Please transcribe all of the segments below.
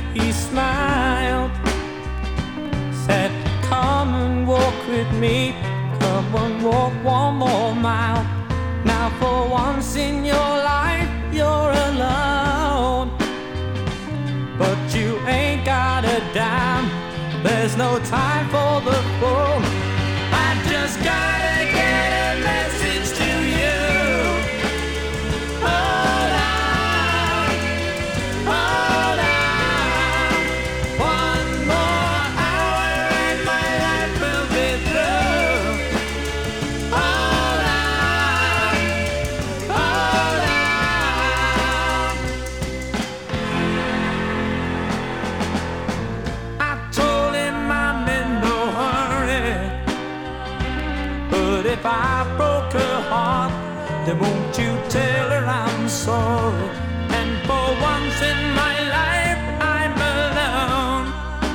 he smiled, said, "Come and walk with me, come and walk one more mile. Now for once in your life you're alone, but you ain't got a dime, there's no time for the phone. I just gotta get a message to you. Hold on, hold on. One more hour and my life will be through. Hold on, hold on." I told him I'm in no hurry, but if I broke her heart, then won't you tell her I'm sorry? And for once in my life I'm alone,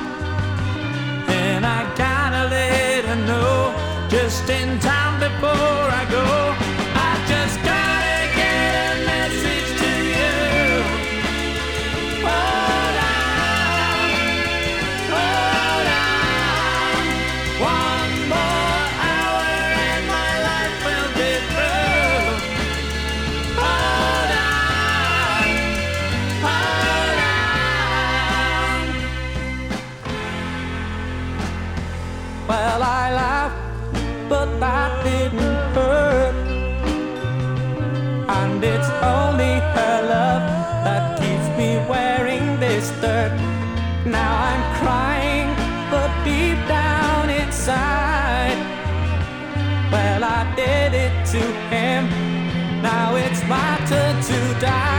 and I gotta let her know just in time before I go. I just gotta get a message to you. Hold on, hold on. One more hour and my life will be through. Hold on, hold on. Well, I laughed, but that didn't hurt. And it's only her love that keeps me wearing this dirt. Now I'm crying, but deep down inside, well, I did it to him. Now it's my turn to die.